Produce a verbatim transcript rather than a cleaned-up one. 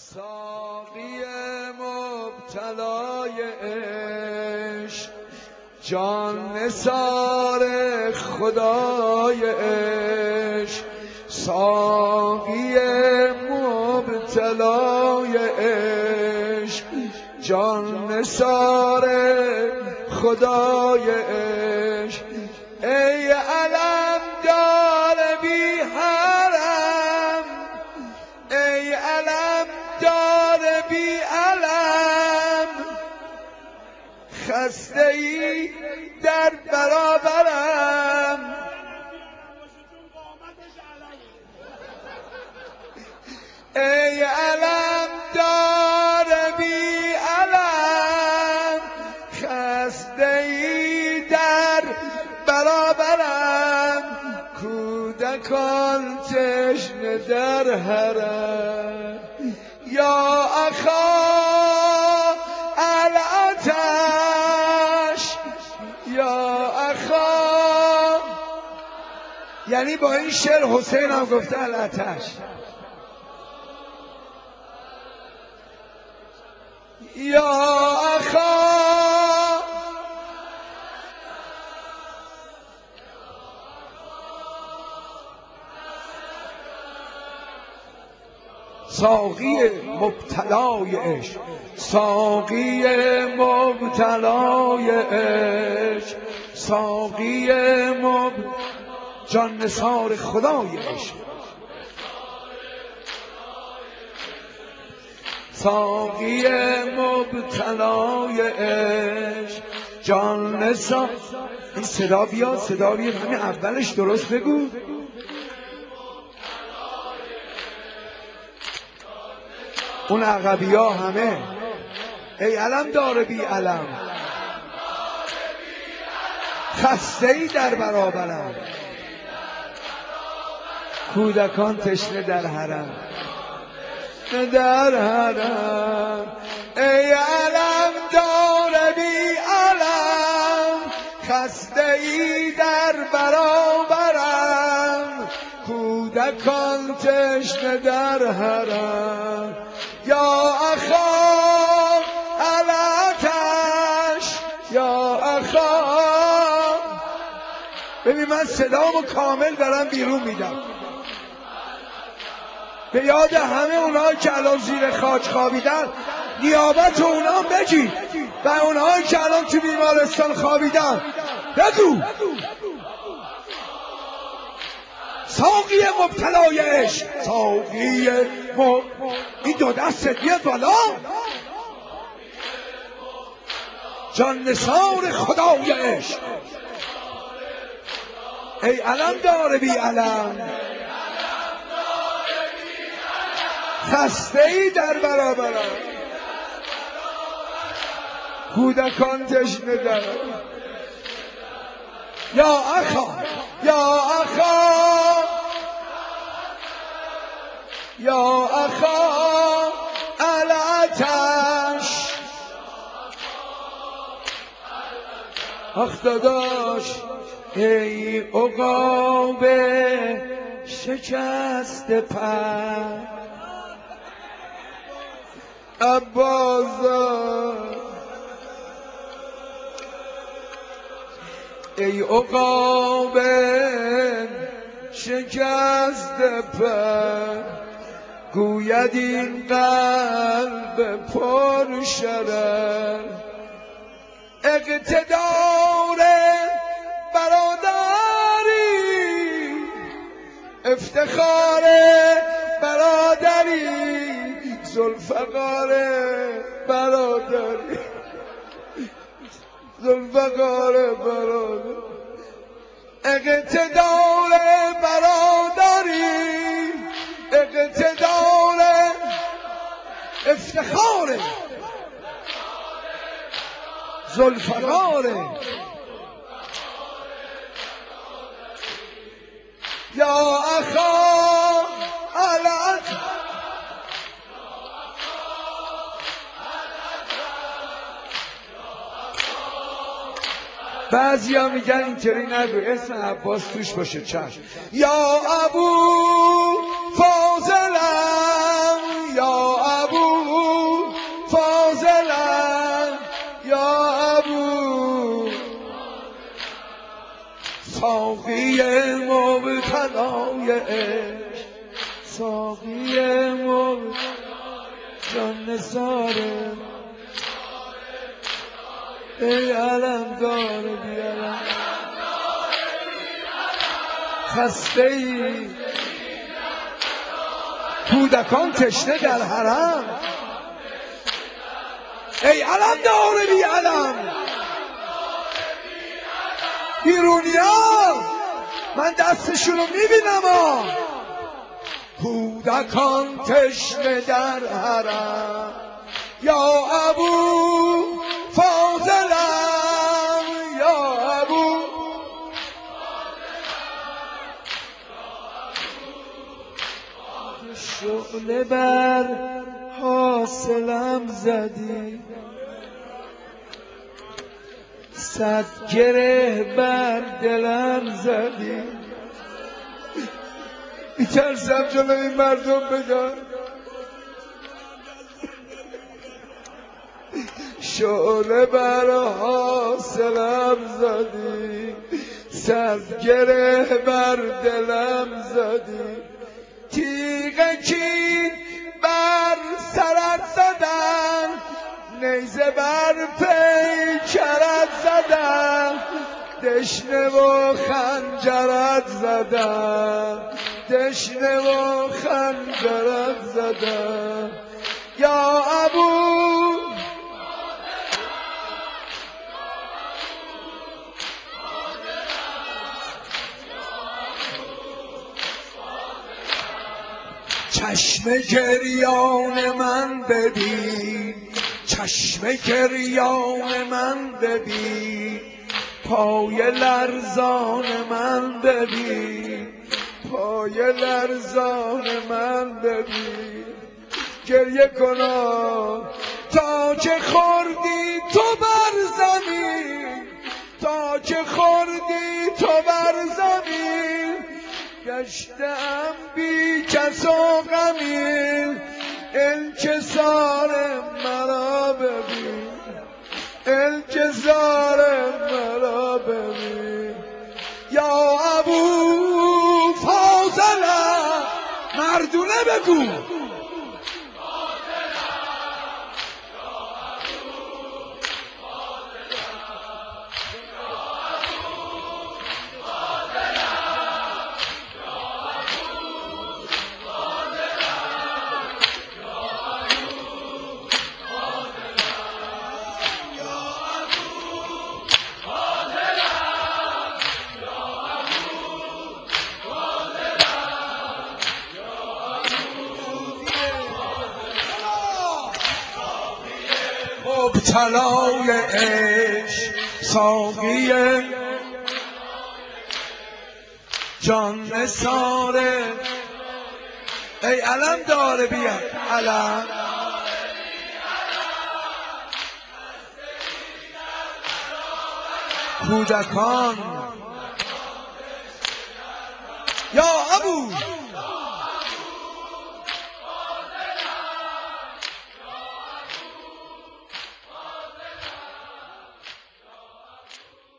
ساقی مبتلای عشق، جان نثار خدای عشق، ساقی مبتلای عشق، جان نثار خدای عشق. ای علم دار بی حرم، ای علم دار بی علم، خسته ای در برابرم. ای علم دار بی علم، خسته ای در برابرم. کودکان تشنه در حرم، یا اخا العطش، یا اخا. یعنی با این شعر حسین هم گفته العطش. یا اخا ساقی مبتلای عشق، ساقی مبتلای عشق، ساقی مب جان نثار خدای عشق، ساقی مبتلای عشق، جان نثار. این صدا بیاد، صدا بیاد، همین اولش درست بگو. اون عقبی ها همه ای علم داره بی علم، خسته ای در برابرم. کودکان تشنه در حرم، در حرم. ای علم داره بی علم، خسته ای در برابرم. کودکان تشنه در حرم، یا اخا العطش، یا اخا. ببین من صدامو کامل دارم بیرون میدم به یاد همه اونهایی که الان زیر خاک خوابیدن، نیابت اونها بگی، و اونهایی که الان تو بیمارستان خوابیدن بگو. ساقی مبتلای عشق، ساقی مب... این دو دست بیاد بالا، جان نثار خدای عشق. ای علم داره بی علم، خسته ای در برابرم. کودکان تشنه در. یا اخا، یا اخا، یا اخا العطش. آخ داداش ای عقاب شکست پر، عباسا ای عقاب شکست پر، گوید این قلب پر شرر. اقتدار برادری، افتخار برادری، ذوالفقار برادری، ذوالفقار برادری. اقتدار برادری، اقتدار، افتخار ذوالفقار. یا اخا العطش. بعضی ها میگن اینطوری نگو، اسم عباس توش باشه. چشم. یا ابو فاضلم، یا ابو ساقی مبتلای عشق، ساقی مبتلای جان نثاره، ای علمدار بی علم، خسته ای کودکان تشنه در حرم، ای علمدار بی علم، بیرونیا من دستشونو میبینم ها، کودکان تشنه در حرم، یا ابو فاضلم، یا ابو شعله بر حاصلم زدی، صد گره بر دلم زدی، میترسم جلو این مردم بگم شعله بر حاصلم زدی، صد گره بر دلم زدی، تیغ کین بر سرت زدن، نیزه بر پیکرت زدن، دشنه و خنجرت زدن، دشنه و خنجرت زدن، یا ابو چشم گریان من ببین، چشم گریان من ببین، پای لرزان من ببین، پای لرزان من ببین، گریه کنم تا که خوردی تو بر زمین، تا که خوردی تو بر زمین، گشتم بی کس و غمین، انکسار مرا ببین، انکسار مرا ببین، یا ابو فاضلم، مردونه بگو مبتلای عشق، ساقی جان نثاره، ای علم داره بیا علم، کودکان یا ابو